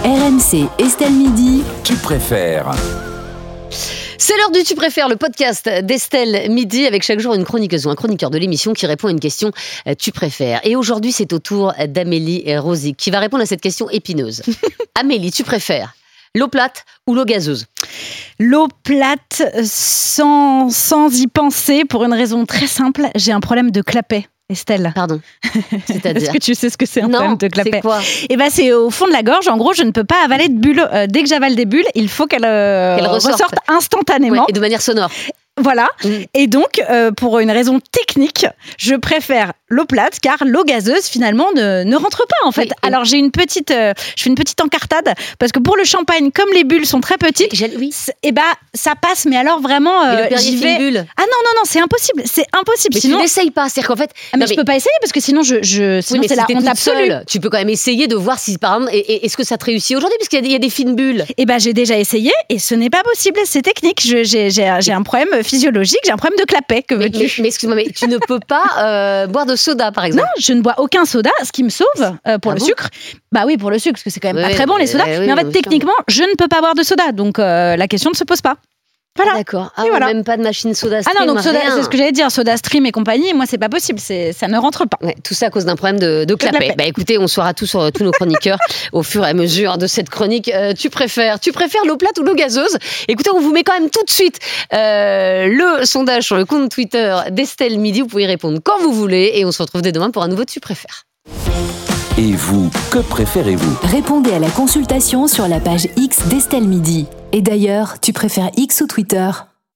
RMC Estelle Midi. Tu préfères. C'est l'heure du Tu préfères, le podcast d'Estelle Midi, avec chaque jour une chroniqueuse ou un chroniqueur de l'émission qui répond à une question Tu préfères. Et aujourd'hui, c'est au tour d'Amélie Rosic qui va répondre à cette question épineuse. Amélie, tu préfères l'eau plate ou l'eau gazeuse? L'eau plate sans y penser, pour une raison très simple, j'ai un problème de clapet. Estelle. Pardon. C'est-à-dire? Est-ce que tu sais ce que c'est un problème de clapet? C'est quoi? Eh ben, c'est au fond de la gorge. En gros, je ne peux pas avaler de bulles. Dès que j'avale des bulles, il faut qu'elles ressortent instantanément. Ouais, et de manière sonore. Voilà. Et donc, pour une raison technique, je préfère l'eau plate, car l'eau gazeuse, finalement, ne rentre pas, en fait. Oui, alors, je fais une petite encartade, parce que pour le champagne, comme les bulles sont très petites, Oui. et bah, ça passe, mais alors vraiment, Et le Perrier j'y vais. fine bulle. Ah non, c'est impossible. C'est impossible. Mais Sinon, tu n'essayes pas. C'est-à-dire qu'en fait. mais je peux pas essayer, parce que sinon, sinon Oui, mais c'est la si t'es honte toute absolue. seule, tu peux quand même essayer de voir si, par exemple, est-ce que ça te réussit aujourd'hui, parce qu'il y a des fines bulles. Eh ben, j'ai déjà essayé et ce n'est pas possible, c'est technique. J'ai un problème physiologique, j'ai un problème de clapet, que veux-tu ? Mais excuse-moi, mais tu ne peux pas boire de soda, par exemple. Non, je ne bois aucun soda, ce qui me sauve pour le bon sucre. Bah oui, pour le sucre, parce que c'est quand même pas Ouais, très bon les sodas. oui, mais en fait, bien sûr. techniquement, je ne peux pas boire de soda, donc la question ne se pose pas. Voilà. Ah, d'accord. Ah, Et voilà. Même pas de machine soda stream. Ah non, donc soda, rien. c'est ce que j'allais dire, soda stream et compagnie, moi c'est pas possible, ça ne rentre pas. Ouais, tout ça à cause d'un problème de clapet. clapet. Bah écoutez, on saura tout sur tous nos chroniqueurs au fur et à mesure de cette chronique. Tu préfères l'eau plate ou l'eau gazeuse? Écoutez, on vous met quand même tout de suite le sondage sur le compte Twitter d'Estelle Midi. Vous pouvez y répondre quand vous voulez et on se retrouve dès demain pour un nouveau Tu préfères. Et vous, que préférez-vous? Répondez à la consultation sur la page X d'Estelle Midi. Et d'ailleurs, tu préfères X ou Twitter ?